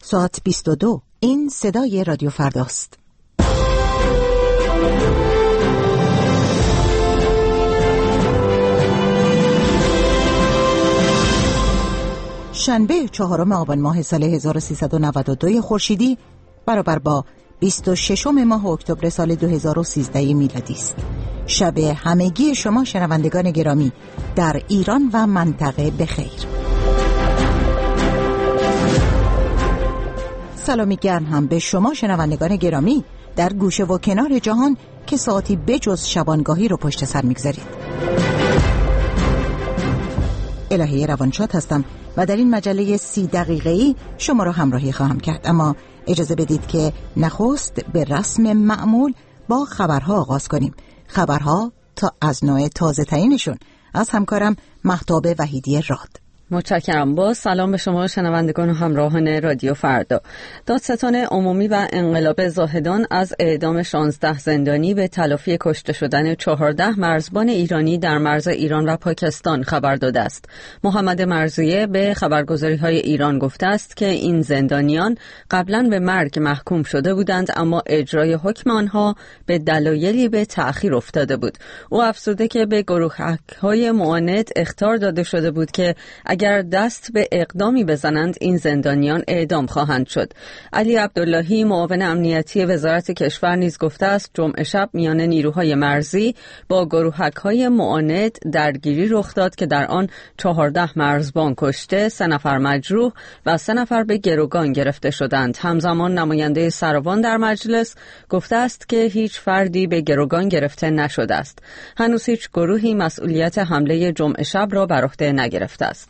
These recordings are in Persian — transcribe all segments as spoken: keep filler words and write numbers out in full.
ساعت بیست و دو. این صدای رادیو فرداست. شنبه چهارم آبان ماه سال هزار و سیصد و نود و دو خورشیدی برابر با بیست و ششم ماه اکتبر سال دو هزار و سیزده میلادی است. شب همگی شما شنوندگان گرامی در ایران و منطقه بخیر. سلامی گرم هم به شما شنوندگان گرامی در گوشه و کنار جهان که ساعتی بجز شبانگاهی رو پشت سر میگذارید. الهی روانشاد هستم و در این مجله سی دقیقه‌ای شما را همراهی خواهم کرد، اما اجازه بدید که نخست به رسم معمول با خبرها آغاز کنیم. خبرها تا از نوع تازه ترینشون از همکارم مهتاب وحیدی راد. متشکرم. با سلام به شما شنوندگان و همراهان رادیو فردا. دادستان عمومی و انقلاب زاهدان از اعدام شانزده زندانی به تلافی کشته شدن چهارده مرزبان ایرانی در مرز ایران و پاکستان خبر داده است. محمد مرضیه به خبرگزاری‌های ایران گفته است که این زندانیان قبلا به مرگ محکوم شده بودند، اما اجرای حکم آنها به دلایلی به تأخیر افتاده بود. او افزوده که به گروه‌های معاند اخطار داده شده بود که اگر دست به اقدامی بزنند این زندانیان اعدام خواهند شد. علی عبداللهی معاون امنیتی وزارت کشور نیز گفته است جمعه شب میان نیروهای مرزی با گروهک‌های معاند درگیری رخ داد که در آن چهارده مرزبان کشته، سه نفر مجروح و سه نفر به گروگان گرفته شدند. همزمان نماینده سروان در مجلس گفته است که هیچ فردی به گروگان گرفته نشده است. هنوز هیچ گروهی مسئولیت حمله جمعه شب را بر عهده نگرفته است.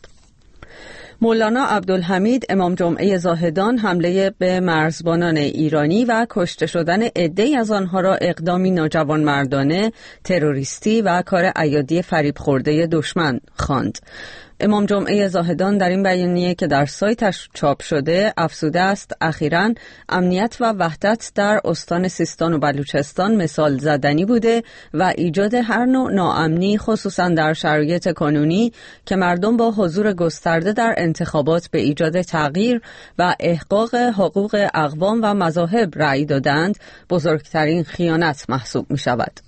مولانا عبدالحمید امام جمعه زاهدان حمله به مرزبانان ایرانی و کشته شدن عده‌ای از آنها را اقدامی ناجوانمردانه، تروریستی و کار عیادی فریب خورده دشمن خواند. امام جمعه زاهدان در این بیانیه که در سایتش چاپ شده افزوده است اخیراً امنیت و وحدت در استان سیستان و بلوچستان مثال زدنی بوده و ایجاد هر نوع ناامنی خصوصاً در شرایط کنونی که مردم با حضور گسترده در انتخابات به ایجاد تغییر و احقاق حقوق اقوام و مذاهب رأی دادند بزرگترین خیانت محسوب می شود.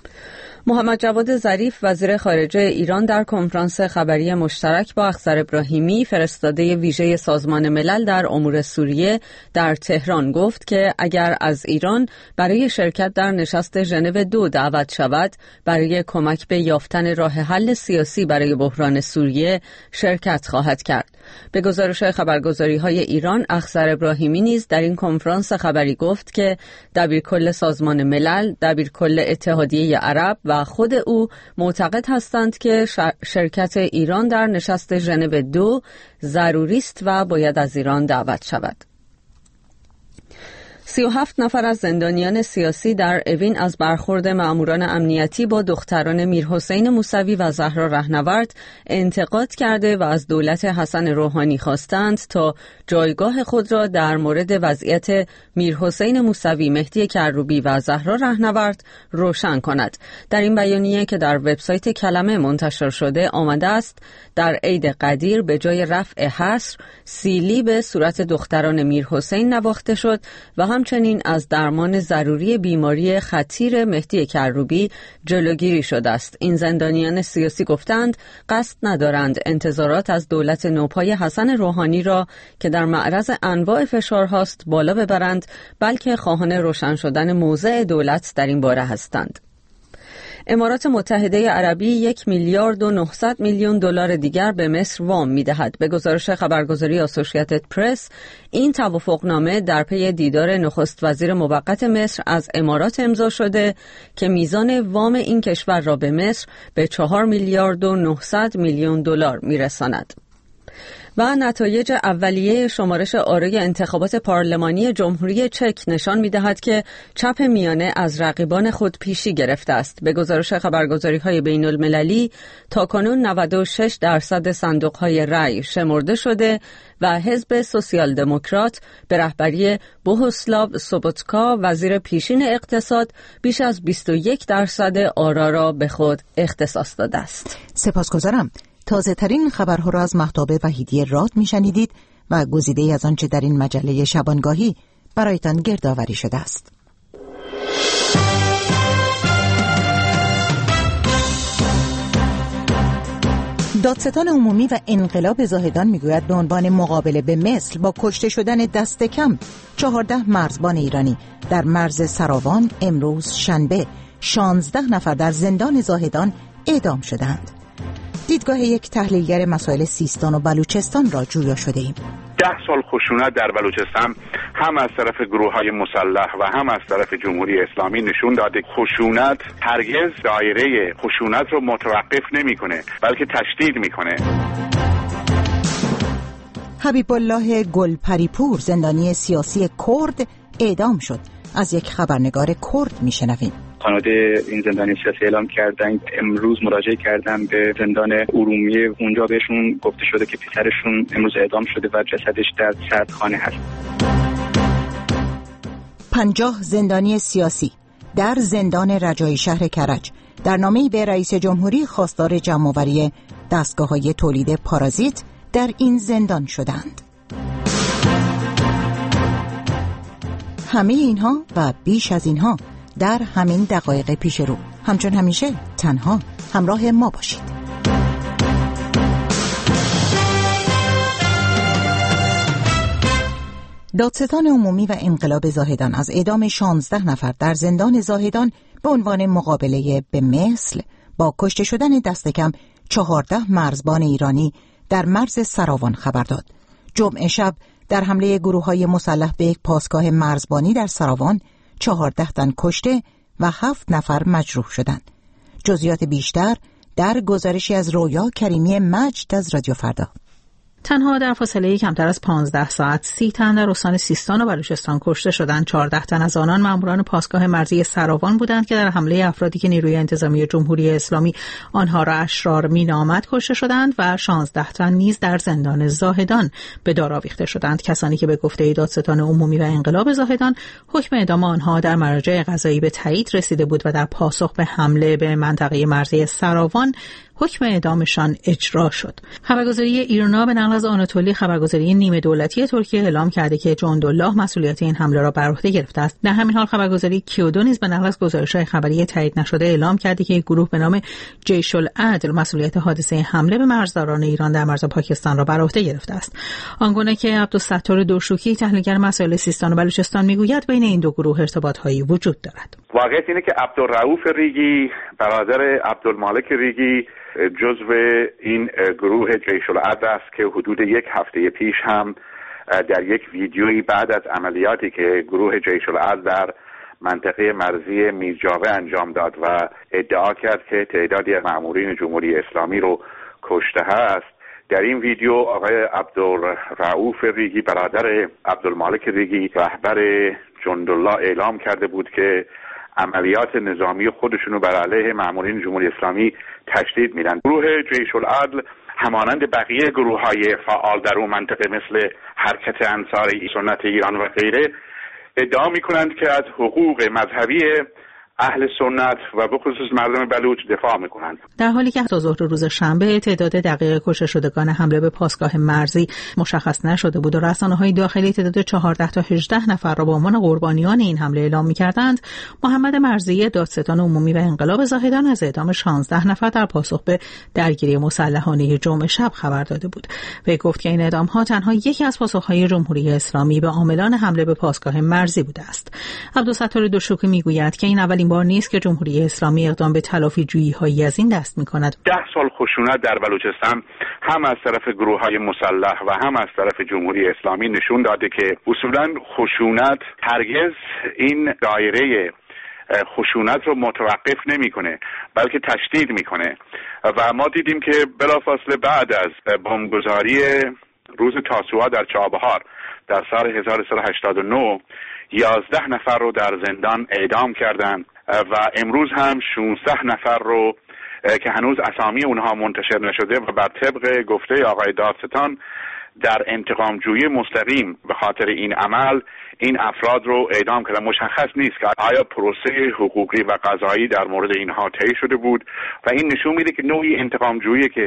محمد جواد ظریف وزیر خارجه ایران در کنفرانس خبری مشترک با اخضر ابراهیمی فرستاده ویژه سازمان ملل در امور سوریه در تهران گفت که اگر از ایران برای شرکت در نشست ژنو دو دعوت شود برای کمک به یافتن راه حل سیاسی برای بحران سوریه شرکت خواهد کرد. به گزارش خبرگزاری‌های ایران اخضر ابراهیمی نیز در این کنفرانس خبری گفت که دبیرکل سازمان ملل، دبیرکل اتحادیه عرب و خود او معتقد هستند که شرکت ایران در نشست ژنو دو ضروری است و باید از ایران دعوت شود. سی و هفت نفر از زندانیان سیاسی در اوین از برخورد مأموران امنیتی با دختران میرحسین موسوی و زهرا رهنورد انتقاد کرده و از دولت حسن روحانی خواستند تا جایگاه خود را در مورد وضعیت میرحسین موسوی، مهدی کروبی و زهرا رهنورد روشن کند. در این بیانیه که در وبسایت کلمه منتشر شده آمده است در عید قدیر به جای رفع حصر سیلی به صورت دختران میرحسین نواخته شد و همچنین از درمان ضروری بیماری خطیر مهدی کروبی جلوگیری شده است. این زندانیان سیاسی گفتند قصد ندارند انتظارات از دولت نوپای حسن روحانی را که در معرض انواع فشارهاست بالا ببرند، بلکه خواهان روشن شدن موضع دولت در این باره هستند. امارات متحده عربی یک میلیارد و نهصد میلیون دلار دیگر به مصر وام می‌دهد. به گزارش خبرگزاری آسوشییتد پرس این توافقنامه در پی دیدار نخست وزیر موقت مصر از امارات امضا شده که میزان وام این کشور را به مصر به چهار میلیارد و نهصد میلیون دلار میرساند. و نتایج اولیه شمارش آرای انتخابات پارلمانی جمهوری چک نشان می‌دهد که چپ میانه از رقیبان خود پیشی گرفته است. به گزارش خبرگزاری‌های بین‌المللی تاکنون نود و شش درصد صندوق‌های رأی شمرده شده و حزب سوسیال دموکرات به رهبری بوهوسلاو سوبوتکا وزیر پیشین اقتصاد بیش از بیست و یک درصد آرا را به خود اختصاص داده است. سپاسگزارم. تازه ترین خبرها را از مهتاب وحیدی راد می شنیدید و گزیده‌ای از آنچه در این مجله شبانگاهی برایتان گردآوری شده است. دادستان عمومی و انقلاب زاهدان میگوید به عنوان مقابله به مثل با کشته شدن دست کم چهارده مرزبان ایرانی در مرز سراوان امروز شنبه شانزده نفر در زندان زاهدان اعدام شدند. دیدگاه یک تحلیلگر مسائل سیستان و بلوچستان را جویا شده ایم. ده سال خشونت در بلوچستان هم از طرف گروه‌های مسلح و هم از طرف جمهوری اسلامی نشون داده خشونت هرگز دایره خشونت رو متوقف نمی‌کنه بلکه تشدید می‌کنه. حبیب الله گلپریپور زندانی سیاسی کرد اعدام شد. از یک خبرنگار کرد میشنویم. خانواده این زندانی سیاسی اعلام کردن امروز مراجعه کردن به زندان ارومیه، اونجا بهشون گفته شده که پسرشون امروز اعدام شده و جسدش در سردخانه هست. پنجاه زندانی سیاسی در زندان رجایی شهر کرج در نامه‌ای به رئیس جمهوری خواستار جمع‌آوری دستگاه‌های تولید پارازیت در این زندان شدند. همه اینها و بیش از اینها در همین دقایق پیش رو. همچون همیشه تنها همراه ما باشید. دادستان عمومی و انقلاب زاهدان از اعدام شانزده نفر در زندان زاهدان به عنوان مقابله به مثل با کشته شدن دست کم چهارده مرزبان ایرانی در مرز سراوان خبر داد. جمعه شب در حمله گروه‌های مسلح به یک پاسگاه مرزبانی در سراوان چهارده تن کشته و هفت نفر مجروح شدند. جزئیات بیشتر در گزارشی از رویا کریمی مجد از رادیو فردا. تنها در فاصله کمتر از پانزده ساعت سی تن در استان سیستان و بلوچستان کشته شدند. چهارده تن از آنان ماموران پاسگاه مرزی سراوان بودند که در حمله افرادی که نیروی انتظامی جمهوری اسلامی آنها را اشرار می‌نامد کشته شدند و شانزده تن نیز در زندان زاهدان به دار آویخته شدند. کسانی که به گفته دادستان عمومی و انقلاب زاهدان حکم اعدام آنها در مراجع قضایی به تایید رسیده بود و در پاسخ به حمله به منطقه مرزی سراوان حکم اعدامشان اجرا شد. خبرگزاری ایرنا به نقل از آناتولی خبرگزاری نیمه دولتی ترکیه اعلام کرده که جندالله مسئولیت این حمله را بر عهده گرفته است. در همین حال خبرگزاری کیودو نیز به نقل از گزارش‌های خبری تایید نشده اعلام کرده که یک گروه به نام جیش العدل مسئولیت حادثه حمله به مرزداران ایران در مرز پاکستان را بر عهده گرفته است. آنگونه که عبدالستار دوشوکی تحلیلگر مسائل سیستان و بلوچستان میگوید بین این دو گروه ارتباط‌هایی وجود دارد. واقعیت اینه که عبدالرؤوف ریگی برادر عبدالمالک ریگی جزو این گروه جیش العدل است که حدود یک هفته پیش هم در یک ویدیویی بعد از عملیاتی که گروه جیش العدل در منطقه مرزی میرجاوه انجام داد و ادعا کرد که تعدادی از مأمورین جمهوری اسلامی رو کشته است، در این ویدیو آقای عبدالرؤوف ریگی برادر عبدالمالک ریگی رهبر جندالله اعلام کرده بود که عملیات نظامی خودشونو بر علیه مأمورین جمهوری اسلامی تشدید میدن. گروه جیش العدل همانند بقیه گروه‌های فعال در اون منطقه مثل حرکت انصار سنت ایران و غیره ادعا میکنند که از حقوق مذهبی اهل سنت و به خصوص مردم بلوچ دفاع میکنند. در حالی که تا ظهر روز شنبه تعداد دقیق کشته شدگان حمله به پاسگاه مرزی مشخص نشده بود و رسانه‌های داخلی تعداد چهارده تا هجده نفر را به عنوان قربانیان این حمله اعلام می‌کردند، محمد مرزی دادستان عمومی و انقلاب زاهدان از اعدام شانزده نفر در پاسخ به درگیری مسلحانه جمعه شب خبر داده بود. وی گفت که این اعدام‌ها تنها یکی از پاسخ‌های جمهوری اسلامی به عاملان حمله به پاسگاه مرزی بوده است. عبدالستار دوشوکی می‌گوید که این اولین بار نیست که جمهوری اسلامی اقدام به تلافی جویی‌هایی از این دست می‌کند. ده سال خشونت در بلوچستان هم از طرف گروه‌های مسلح و هم از طرف جمهوری اسلامی نشون داده که اصولاً خشونت هرگز این دایره خشونت رو متوقف نمی‌کنه بلکه تشدید می‌کنه و ما دیدیم که بلافاصله بعد از بمبگذاری روز تاسوعا در چابهار در سال هزار و سیصد و هشتاد و نه یازده نفر رو در زندان اعدام کردند و امروز هم شانزده نفر رو که هنوز اسامی اونها منتشر نشده و بر طبق گفته آقای دادستان در انتقام جویی مستقیم به خاطر این عمل این افراد رو اعدام کردن. مشخص نیست که آیا پروسه حقوقی و قضایی در مورد اینها طی شده بود و این نشون میده که نوعی انتقام جویی که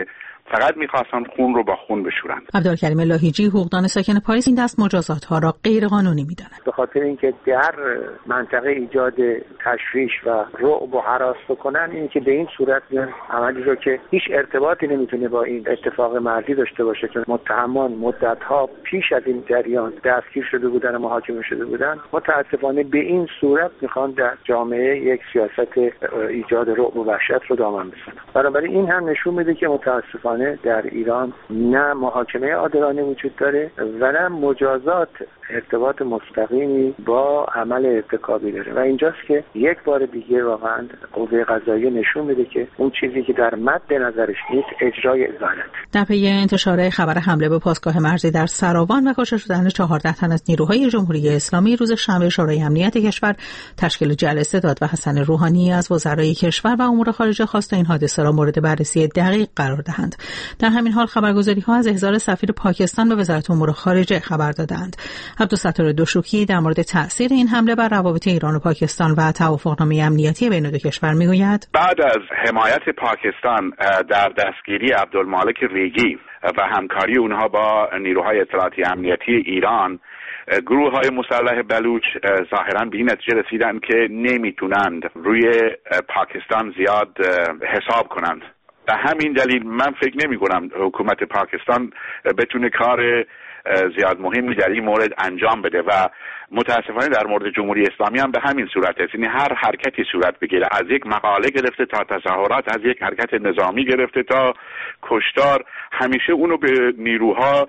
فقط میخواستن خون رو با خون بشورن. عبدالکریم لاهیجی، حقوقدان ساکن پاریس، این دست مجازات ها را غیر قانونی میداند. به خاطر اینکه در منطقه ایجاد تشویش و رعب و هراس بکنن، این که به این صورت میان عملی رو که هیچ ارتباطی نمیتونه با این اتفاق مرزی داشته باشه، چون متهمان مدت‌ها پیش از این جریان دستگیر شده بودن و محاکمه شده بودن، متاسفانه به این صورت میخوان در جامعه یک سیاست ایجاد رعب و وحشت رو دامن بزنن. بنابراین این هم نشون میده که متاسفانه در ایران نه محاکمه عادلانه وجود داره و نه مجازات ارتباط مستقیمی با عمل ارتکابی داره و اینجاست که یک بار دیگه واقعا قوه قضاییه نشون میده که اون چیزی که در مد نظرش نیست اجرای عدالت. در پی انتشار خبر حمله به پاسگاه مرزی در سراوان و کشته شدن چهارده تن از نیروهای جمهوری اسلامی، روز شنبه شورای امنیت کشور تشکیل جلسه داد و حسن روحانی از وزرای کشور و امور خارجه خواست این حادثه را مورد بررسی دقیق قرار دهند. در همین حال خبرگزاری‌ها از احضار سفیر پاکستان به وزارت امور خارجه خبر دادند. عبدالستار دوشوکی در مورد تأثیر این حمله بر روابط ایران و پاکستان و توافقنامه امنیتی بین دو کشور میگوید: بعد از حمایت پاکستان در دستگیری عبدالمالک ریگی و همکاری اونها با نیروهای اطلاعاتی امنیتی ایران، گروه های مسلح بلوچ ظاهراً به این نتیجه رسیدن که نمیتونند روی پاکستان زیاد حساب کنند. به همین دلیل من فکر نمی کنم حکومت پاکستان بتونه کار زیاد مهمی در این مورد انجام بده و متاسفانه در مورد جمهوری اسلامی هم به همین صورت است. یعنی هر حرکتی صورت بگیره، از یک مقاله گرفته تا تظاهرات، از یک حرکت نظامی گرفته تا کشتار، همیشه اونو به نیروها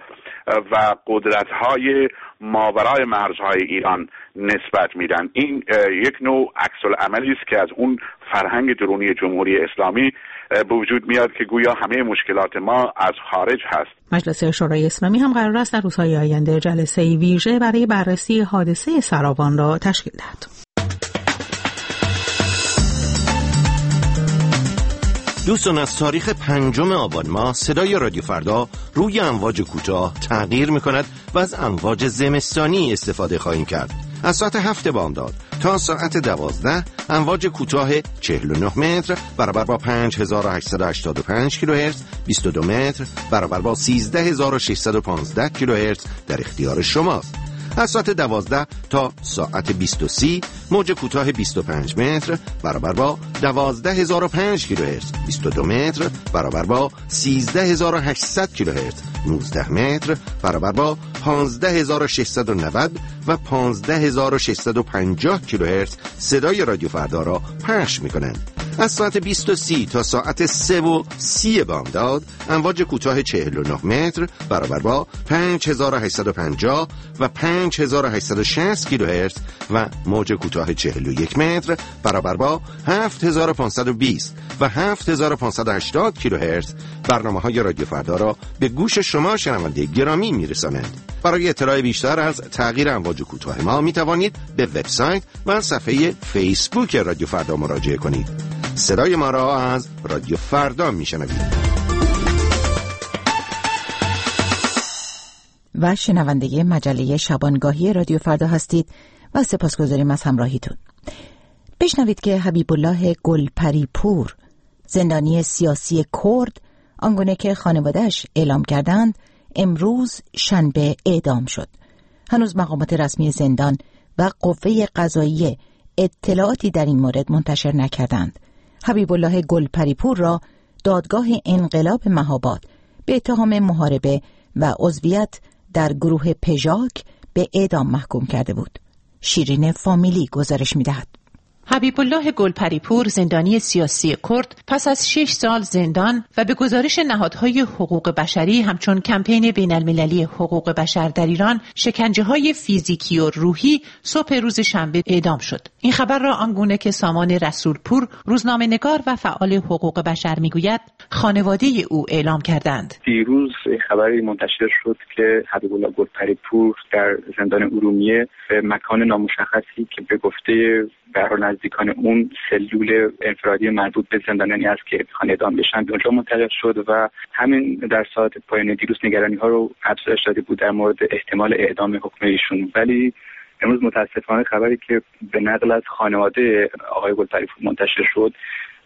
و قدرت‌های ماورای مرزهای ایران نسبت میدن. این یک نوع عکس العملی است که از اون فرهنگ درونی جمهوری اسلامی به وجود میاد که گویا همه مشکلات ما از خارج هست. مجلس شورای اسلامی هم قرار است در روزهای آینده جلسه ویژه برای بررسی حادثه سراوان را تشکیل دهد. دوستان، از تاریخ پنجم آبان ماه صدای رادیو فردا روی امواج کوتاه تغییر می‌کند و از امواج زمستانی استفاده خواهیم کرد. از ساعت هفت بامداد تا ساعت دوازده امواج کوتاه چهل و نه متر برابر با پنج هزار و هشتصد و هشتاد و پنج کیلوهرتز، بیست و دو متر برابر با سیزده هزار و ششصد و پانزده کیلوهرتز در اختیار شماست. از ساعت دوازده تا ساعت بیست و سی موج کوتاه بیست و پنج متر برابر با دوازده هزار و پنج کیلوهرتز، بیست و دو متر برابر با سیزده هزار و هشتصد کیلوهرتز، نوزده متر برابر با پانزده هزار و ششصد و نود و پانزده هزار و ششصد و پنجاه کیلوهرتز صدای رادیو فردا را پخش می‌کنند. از ساعت بیست و سی تا ساعت سه و سی بامداد امواج کوتاه چهل و نه متر برابر با پنج هزار و هشتصد و پنجاه و پنج هزار و هشتصد و شصت کیلوهرتز و موج کوتاه چهل و یک متر برابر با هفت هزار و پانصد و بیست و هفت هزار و پانصد و هشتاد کیلوهرتز برنامه‌های رادیو فردا را به گوش شما شنونده گرامی می‌رسانند. برای اطلاع بیشتر از تغییر امواج کوتاه ما می توانید به وبسایت و صفحه فیسبوک رادیو فردا مراجعه کنید. صدای ما را از رادیو فردا می شنوید. و شنونده مجله شبانگاهی رادیو فردا هستید و سپاسگزاریم از همراهیتون. بشنوید که حبیب الله گلپریپور، زندانی سیاسی کرد، آنگونه که خانواده‌اش اعلام کردند امروز شنبه اعدام شد. هنوز مقامات رسمی زندان و قوه قضاییه اطلاعاتی در این مورد منتشر نکردند. حبیب الله گلپریپور را دادگاه انقلاب مهاباد به اتهام محاربه و عضویت در گروه پژاک به اعدام محکوم کرده بود. شیرین فامیلی گزارش می‌دهد. حبیب الله گلپریپور، زندانی سیاسی کرد، پس از شش سال زندان و به گزارش نهادهای حقوق بشری همچون کمپین بین المللی حقوق بشر در ایران شکنجه‌های فیزیکی و روحی صبح روز شنبه اعدام شد. این خبر را آنگونه که سامان رسولپور، روزنامه‌نگار و فعال حقوق بشر میگوید، خانواده او اعلام کردند. دیروز خبری منتشر شد که حبیب الله گلپریپور در زندان ارومیه به مکان نامشخصی که به گفته در نزدیکان اون سلول انفرادی مربوط به زندانیانی است که میخوان اعدام بشن به اونجا منتقل شد و همین در ساعت پایان دیروز نگرانی ها رو افزایش داده بود در مورد احتمال اعدام حکم ایشون. ولی امروز متاسفانه خبری که به نقل از خانواده آقای گلپریپور منتشر شد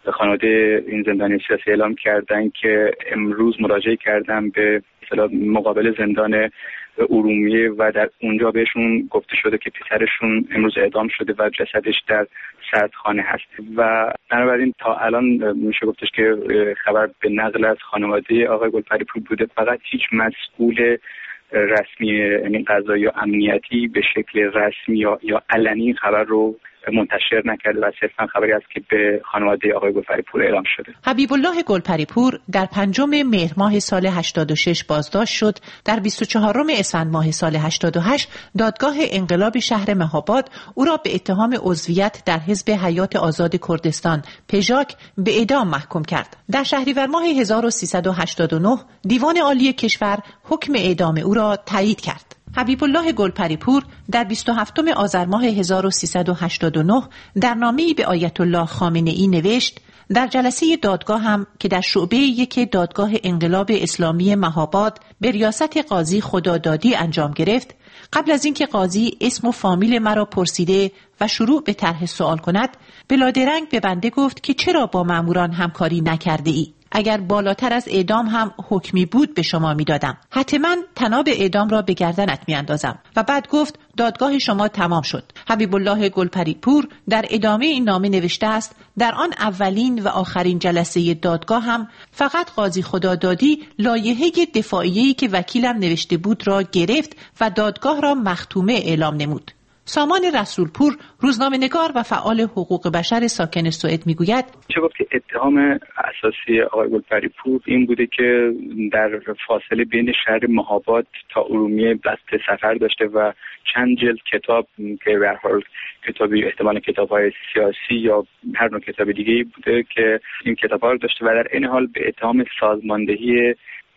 خانواده این زندانی سیاسی اعلام کردن که امروز مراجعه کردن به اصطلاح مقابل زندان ارومیه و در اونجا بهشون گفته شده که پسرشون امروز اعدام شده و جسدش در سردخانه هست و بنابراین تا الان میشه گفتش که خبر به نقل از خانواده آقای گلپریپور بوده. فقط هیچ مسئول رسمی یعنی قضایی یا امنیتی به شکل رسمی یا یا علنی خبر رو منتشر نکرده و صرفا خبری است که به خانواده آقای گلپریپور اعلام شده. حبیب الله گلپریپور در پنجم مهر ماه سال هشتاد و شش بازداشت شد. در بیست و چهارم اسفند ماه سال هشتاد و هشت دادگاه انقلاب شهر مهاباد او را به اتهام عضویت در حزب حیات آزاد کردستان پژاک به اعدام محکوم کرد. در شهریور ماه هزار و سیصد و هشتاد و نه دیوان عالی کشور حکم اعدام او را تایید کرد. حبیب الله گلپریپور در بیست و هفتم آذر ماه هزار و سیصد و هشتاد و نه در نامه‌ای به آیت الله خامنه‌ای نوشت: در جلسه دادگاه هم که در شعبه یک دادگاه انقلاب اسلامی مهاباد به ریاست قاضی خدادادی انجام گرفت، قبل از اینکه قاضی اسم و فامیل مرا پرسیده و شروع به طرح سوال کند، بلادرنگ به بنده گفت که چرا با ماموران همکاری نکرده ای؟ اگر بالاتر از اعدام هم حکمی بود به شما میدادم. حتما طناب اعدام را به گردنت میاندازم. و بعد گفت دادگاه شما تمام شد. حبیب الله گلپریپور در ادامه این نامه نوشته است: در آن اولین و آخرین جلسه دادگاه هم فقط قاضی خدادادی لایحه دفاعیه‌ای که وکیلم نوشته بود را گرفت و دادگاه را مختومه اعلام نمود. سامان رسولپور، روزنامه‌نگار و فعال حقوق بشر ساکن سوئد میگوید: چه گفت که اتهام اساسی آقای گلپریپور این بوده که در فاصله بین شهر مهاباد تا ارومیه قصد سفر داشته و چند جلد کتاب که به هر حال کتابی احتمال کتاب‌های سیاسی یا هر نوع کتاب دیگه‌ای بوده که این کتاب‌ها رو داشته و در این حال به اتهام سازماندهی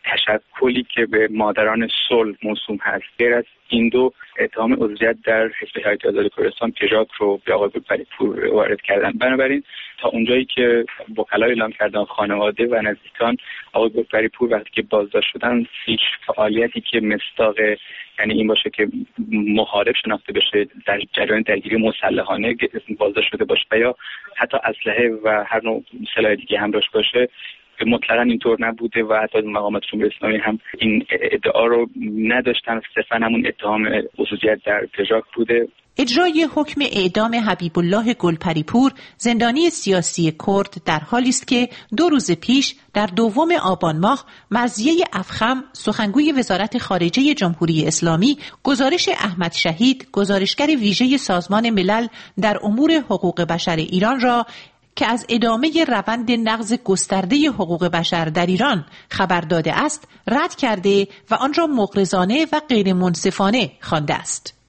تشکلی که به مادران صلح موسوم هست. غیر از این دو اتهام عضویت در حزب حیات آزاد کردستان پژاک رو به آقای گلپریپور وارد کردن. بنابراین تا اونجایی که وکلا اعلام کردن خانواده و نزدیکان آقای گلپریپور وقتی که بازداشت شدن هیچ فعالیتی که مصداق یعنی این باشه که مخالف شناخته بشه در جریان درگیری مسلحانه بازداشت شده باشه و یا حتی اسلحه و هر نوع سلاح دیگه همراهش باشه، مطلقاً اینطور نبوده و حتی مقامات جمهوری اسلامی هم این ادعا رو نداشتن. صرفاً همون اتهام عضویت در پژاک بوده. اجرای حکم اعدام حبیب الله گلپریپور زندانی سیاسی کرد در حالی است که دو روز پیش در دوم آبان ماه مرضیه افخم سخنگوی وزارت خارجه جمهوری اسلامی گزارش احمد شهید گزارشگر ویژه سازمان ملل در امور حقوق بشر ایران را که از ادامه روند نقض گسترده حقوق بشر در ایران خبر داده است رد کرده و آن را مغرضانه و غیر منصفانه خوانده است.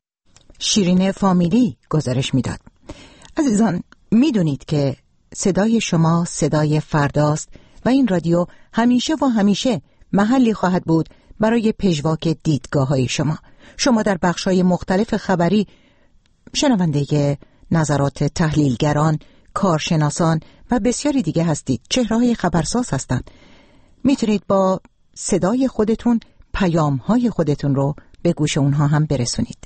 شیرین فامیلی گزارش میداد. عزیزان، میدونید که صدای شما صدای فرداست و این رادیو همیشه و همیشه محلی خواهد بود برای پژواک دیدگاه‌های شما. شما در بخش‌های مختلف خبری شنونده نظرات تحلیلگران، کارشناسان و بسیاری دیگه هستید. چهره‌های خبرساز هستند. میتونید با صدای خودتون پیام‌های خودتون رو به گوش اونها هم برسونید.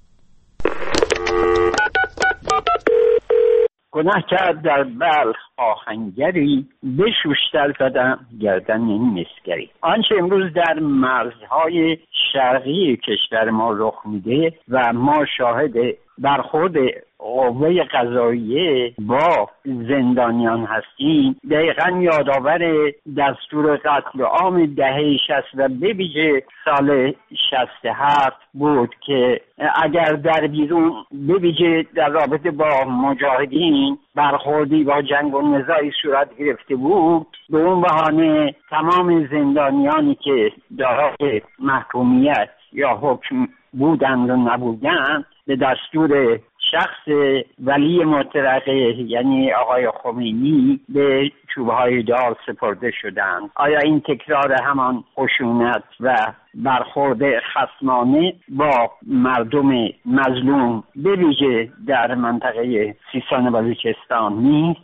گناه کرد در بلخ آهنگری، بشوشتر زدم گردن این مسگری. آنچه امروز در مرزهای شرقی کشور ما رخ میده و ما شاهد برخورد قوه قضاییه با زندانیان هستیم دقیقاً یادآور دستور قتل عام دهه شصت و به ویژه سال شصت و هفت بود که اگر در بیرون به ویژه در رابطه با مجاهدین برخوردی با جنگ و نزاعی صورت گرفته بود، به اون بهانه تمام زندانیانی که دارای محکومیت یا حکم بودند و نبودند به دستور شخص ولی مطلقه یعنی آقای خمینی به چوبهای دار سپرده شدند. آیا این تکرار همان خشونت و برخورد خصمانه با مردم مظلوم به ویژه در منطقه سیستان و بلوچستان نیست؟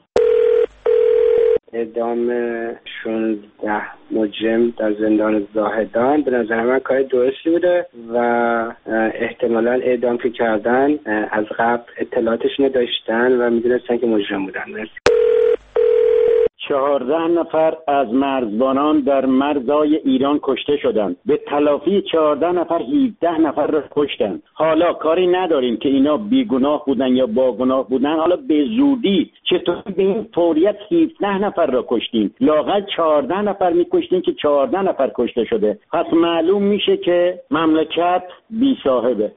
اعدام شانزده مجرم در زندان زاهدان به نظر من کار درستی بوده و احتمالاً اعدام که کردن از قبل اطلاعاتشون داشتن و میدونستن که مجرم بودن. چهارده نفر از مرزبانان در مرزهای ایران کشته شدند. به تلافی چهارده نفر هفده نفر را کشتند. حالا کاری نداریم که اینا بیگناه بودن یا باگناه بودن. حالا به زودی چطور به این فوریت هفده نفر را کشتیم؟ لااقل چهارده نفر میکشتیم که چهارده نفر کشته شده. پس معلوم میشه که مملکت بی صاحبه.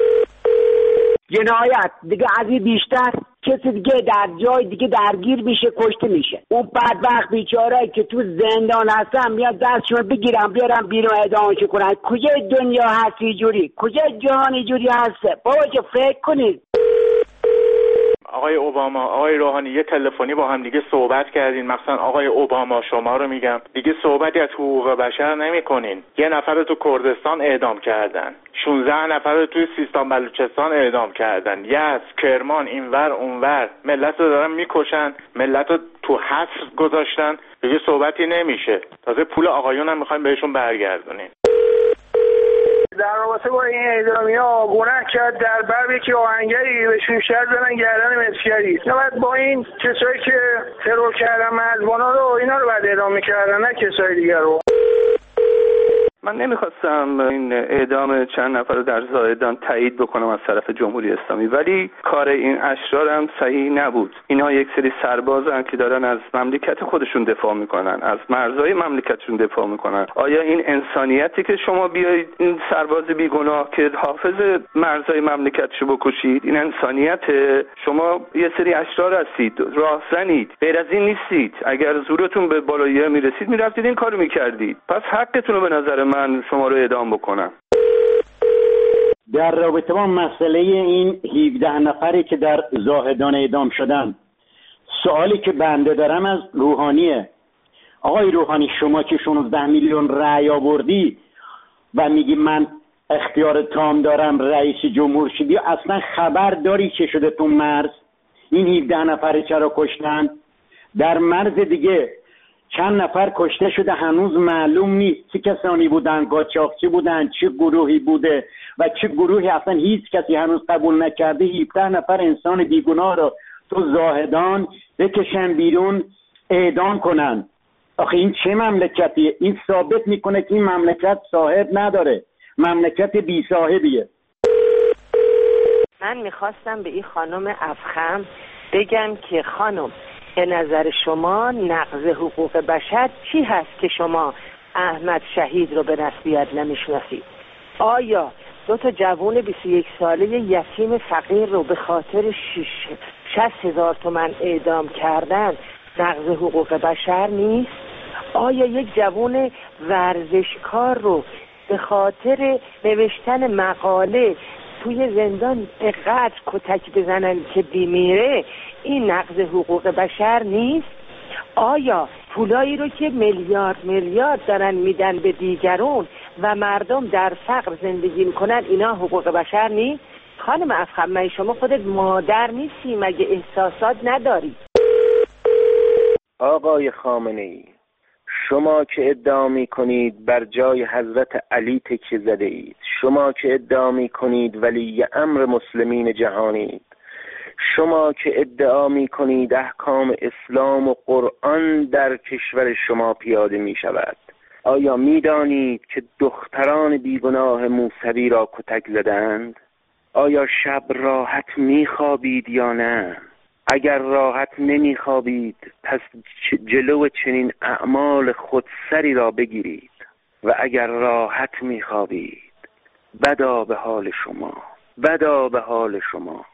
جنایت دیگه از این بیشتر کسی دیگه در جای دیگه درگیر میشه کشته میشه. اون بدبخت بیچاره که تو زندان هستن میاد دستشون بگیرن بیارن بیرون اعدامش کنن. کجای دنیا هست اینجوری؟ کجای جهان اینجوری هست؟ بابا که فکر کنید. آقای اوباما، آقای روحانی یه تلفنی با هم دیگه صحبت کردین، مثلا آقای اوباما شما رو میگم دیگه صحبتی از حقوق بشر نمیکنین. یه نفر رو تو کردستان اعدام کردن، شانزده نفر رو توی سیستان بلوچستان اعدام کردن، یزد، کرمان، اینور اونور ملت رو دارن میکشن، ملت رو تو حصر گذاشتن. دیگه صحبتی نمیشه. تازه پول آقایون هم میخوایم بهشون برگردونیم. در رابطه با این اعدامی‌ها گناه کرد در بر یکی آهنگری بهشون شرط بدن گردن مسکری. نباید با این کسایی که ترور کردن مرزبانا رو اینا رو بعد اعدام می‌کردن، نه کسای دیگر رو. من نمیخواستم این اعدام چند نفر رو در زاهدان تایید بکنم از طرف جمهوری اسلامی، ولی کار این اشرار هم صحیح نبود. اینها یک سری سربازن که دارن از مملکت خودشون دفاع میکنن، از مرزهای مملکتشون دفاع میکنن. آیا این انسانیتی که شما بیایید این سرباز بیگناه که حافظ مرزهای مملکتشو بکشید، این انسانیت؟ شما یه سری اشرار هستید، راهزنید، غیر از این نیستید. اگر زورتون به بالاییه میرسید میرفتید این کارو میکردید. پس حقتون رو به نظر من شما رو اعدام بکنم. در رابطه با مسئله این هفده نفری که در زاهدان اعدام شدن، سوالی که بنده دارم از روحانیه. آقای روحانی، شما که شانزده میلیون رأی آوردی و میگی من اختیار تام دارم رئیس جمهور شدی، اصلا خبر داری چه شده تو مرز؟ این هفده نفر چرا کشتن؟ در مرز دیگه چند نفر کشته شده هنوز معلوم نیست چه کسانی بودن، قاچاقچی بودن، چه گروهی بوده و چه گروهی اصلا هیچ کسی هنوز قبول نکرده. هفده نفر انسان بیگناه رو تو زاهدان بکشن بیرون اعدام کنن. آخه این چه مملکتیه؟ این ثابت میکنه که این مملکت صاحب نداره، مملکت بی صاحبیه. من میخواستم به این خانم افخم بگم که خانم، به نظر شما نقض حقوق بشر چی هست که شما احمد شهید رو به رسمیت نمیشناسید؟ آیا دو تا جوان بیست و یک ساله یتیم فقیر رو به خاطر شصت هزار تومن اعدام کردن نقض حقوق بشر نیست؟ آیا یک جوان ورزشکار رو به خاطر نوشتن مقاله توی زندان به قتل کتک بزنن که بیمیره این نقض حقوق بشر نیست؟ آیا پولایی رو که میلیارد میلیارد دارن میدن به دیگرون و مردم در فقر زندگی میکنن اینا حقوق بشر نیست؟ خانم افخم، من شما خودت مادر نیستی؟ مگه احساسات نداری؟ آقای خامنه‌ای، شما که ادعا می کنید بر جای حضرت علی تکیه زده اید، شما که ادعا می کنید ولی امر مسلمین جهانید، شما که ادعا می کنید احکام اسلام و قرآن در کشور شما پیاده می شود، آیا می دانید که دختران بیگناه موسوی را کتک زدند؟ آیا شب راحت می خوابید یا نه؟ اگر راحت نمی خوابید پس جلو چنین اعمال خودسری را بگیرید و اگر راحت می خوابید بدا به حال شما، بدا به حال شما.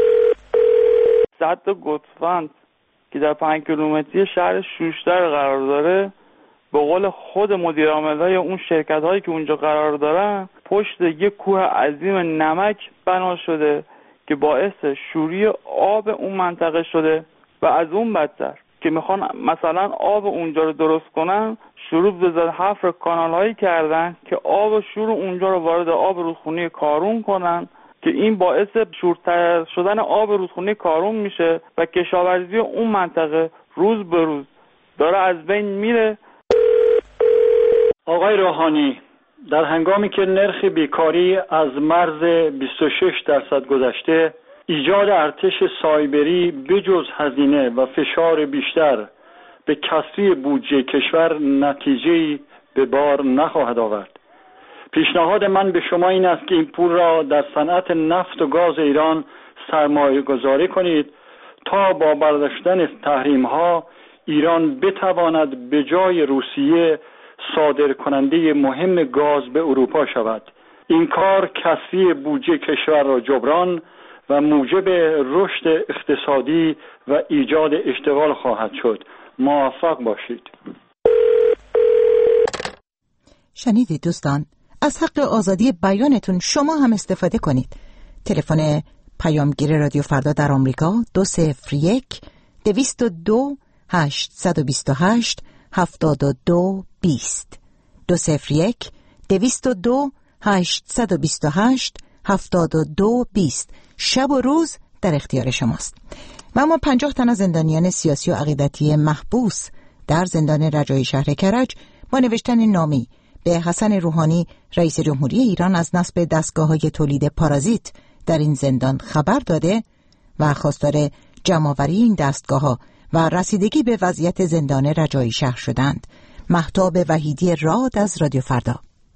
صد تا گوسفند که در پنج کیلومتری شهر شوشتر قرار داره، به قول خود مدیر عاملای اون شرکت هایی که اونجا قرار دارن، پشت یک کوه عظیم نمک بنا شده که باعث شوری آب اون منطقه شده و از اون بدتر که میخوان مثلا آب اونجا رو درست کنن، شروع به زد حفر کانال هایی کردن که آب و شور اونجا رو وارد آب رودخونه کارون کنن که این باعث شورتر شدن آب رودخونه کارون میشه و کشاورزی اون منطقه روز به روز داره از بین میره. آقای روحانی، در هنگامی که نرخ بیکاری از مرز بیست و شش درصد گذشته، ایجاد ارتش سایبری بجز هزینه و فشار بیشتر به کسری بودجه کشور نتیجه‌ای به بار نخواهد آورد. پیشنهاد من به شما این است که این پول را در صنعت نفت و گاز ایران سرمایه گذاری کنید تا با برداشتن تحریم ها ایران بتواند به جای روسیه صادر کننده مهم گاز به اروپا شود. این کار کسری بودجه کشور را جبران و موجب رشد اقتصادی و ایجاد اشتغال خواهد شد. موفق باشید. شنیدید دوستان، از حق آزادی بیانتون شما هم استفاده کنید. تلفن پیامگیر رادیو فردا در آمریکا دو صفر یک دویست و دو هشتصد و بیست و هشت هفتاد و دو بیست دو صفر یک دویست و دو هشتصد و بیست و هشت هفتاد و دو بیست. شب و روز در اختیار شماست. و اما پنجاه تن از زندانیان سیاسی و عقیدتی محبوس در زندان رجایی شهر کرج با نوشتن نامی به حسن روحانی رئیس جمهوری ایران از نصب دستگاه‌های تولید پارازیت در این زندان خبر داده و خواستار جمع‌آوری این دستگاه‌ها و رسیدگی به وضعیت زندان رجایی شهر شدند. مهتاب وحیدی راد از رادیو فردا.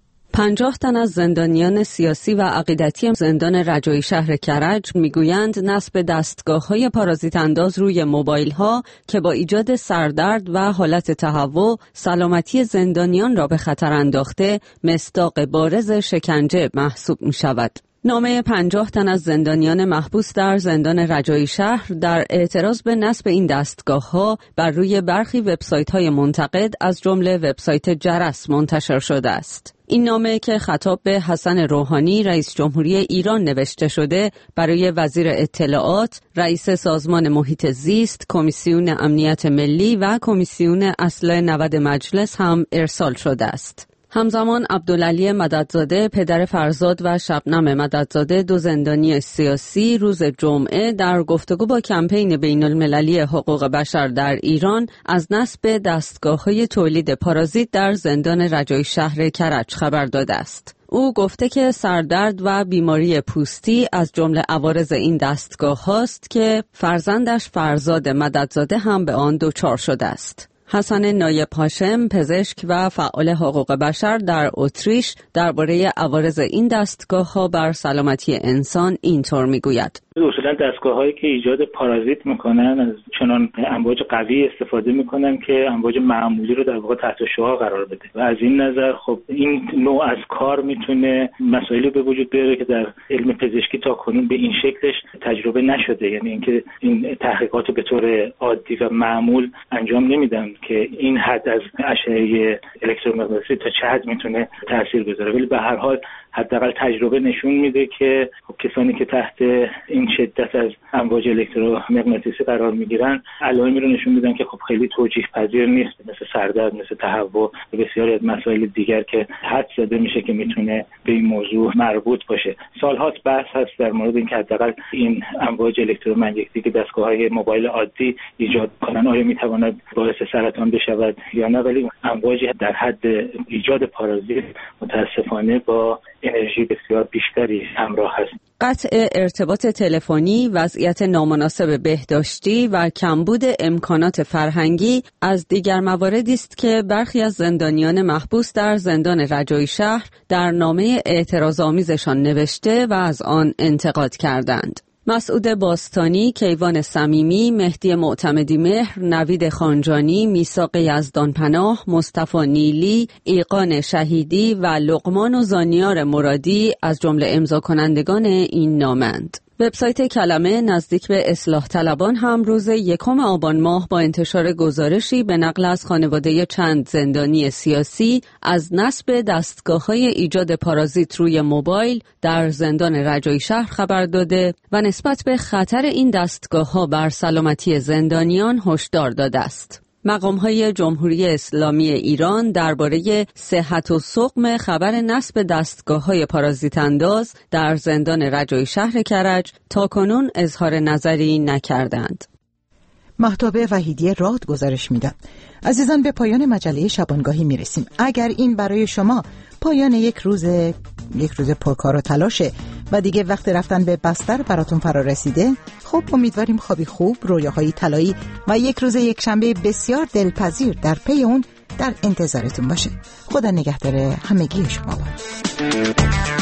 پنجاه تن از زندانیان سیاسی و عقیدتی زندان رجایی شهر کرج میگویند نصب دستگاه‌های پارازیت انداز روی موبایل‌ها که با ایجاد سردرد و حالت تهوع سلامتی زندانیان را به خطر انداخته مصداق بارز شکنجه محسوب می‌شود. نامه پنجاه تن از زندانیان محبوس در زندان رجایی شهر در اعتراض به نصب این دستگاه‌ها بر روی برخی وبسایت‌های منتقد از جمله وبسایت جرس منتشر شده است. این نامه که خطاب به حسن روحانی رئیس جمهوری ایران نوشته شده برای وزیر اطلاعات، رئیس سازمان محیط زیست، کمیسیون امنیت ملی و کمیسیون اصلاح نود مجلس هم ارسال شده است. همزمان عبدالعلی مددزاده پدر فرزاد و شبنم مددزاده دو زندانی سیاسی روز جمعه در گفتگو با کمپین بین المللی حقوق بشر در ایران از نصب دستگاه‌های تولید پارازیت در زندان رجایی شهر کرج خبر داده است. او گفته که سردرد و بیماری پوستی از جمله عوارض این دستگاه هاست که فرزندش فرزاد مددزاده هم به آن دچار شده است. حسن نایب هاشم، پزشک و فعال حقوق بشر در اتریش درباره عوارض این دستگاه‌ها بر سلامتی انسان اینطور میگوید: اصولا دستگاه‌هایی که ایجاد پارازیت میکنن از چنان امواج قوی استفاده میکنن که امواج معمولی رو در واقع تحت شعاع قرار بده و از این نظر خب این نوع از کار میتونه مسائلی به وجود بیاره که در علم پزشکی تا کنون به این شکلش تجربه نشده. یعنی اینکه این تحقیقات به طور عادی و معمول انجام نمیدن که این حد از اشعه الکترومغناطیسی تا چه حد میتونه تاثیر بذاره، ولی به هر حال حداقل تجربه نشون میده که خب کسانی که تحت این شدت از امواج الکترومغناطیسی قرار میگیرن علائمی رو نشون میدن که خب خیلی توجیه پذیر نیست، مثل سردرد، مثل تهوع و بسیاری از مسائل دیگر که حد زده میشه که میتونه به این موضوع مربوط باشه. سالهاست بحث هست در مورد اینکه حداقل این امواج الکترومغناطیسی که دستگاه‌های موبایل عادی ایجاد کنن آیا میتواند باعث سرطان بشود یا نه، ولی امواجی در حد ایجاد پارازیت متاسفانه با انرژی بسیار بیشتری همراه هست. قطع ارتباط تلفنی، وضعیت نامناسب بهداشتی و کمبود امکانات فرهنگی از دیگر مواردی است که برخی از زندانیان محبوس در زندان رجایی شهر در نامه اعتراض‌آمیزشان نوشته و از آن انتقاد کردند. مسعود باستانی، کیوان صمیمی، مهدی معتمدی مهر، نوید خانجانی، میثاق یزدانپناه، مصطفی نیلی، ایقان شهیدی و لقمان و زانیار مرادی از جمله امضا کنندگان این نامند. وبسایت کلمه نزدیک به اصلاح طلبان هم روز یکم آبان ماه با انتشار گزارشی به نقل از خانواده چند زندانی سیاسی از نصب دستگاه‌های ایجاد پارازیت روی موبایل در زندان رجایی شهر خبر داده و نسبت به خطر این دستگاه‌ها بر سلامتی زندانیان هشدار داده است. مقام‌های جمهوری اسلامی ایران درباره صحت و سقم خبر نصب دستگاه‌های پارازیت انداز در زندان رجایی شهر کرج تاکنون اظهار نظری نکردند. مهتاب وحیدی راد گزارش میداد. عزیزان، به پایان مجله شبانگاهی میرسیم. اگر این برای شما پایان یک روز یک روز پرکار و تلاشه و دیگه وقت رفتن به بستر براتون فرا رسیده. خب امیدواریم خوابی خوب، رویاهای طلایی و یک روز یک شنبه بسیار دلپذیر در پی اون در انتظارتون باشه. خدا نگهدار همگی شما باد.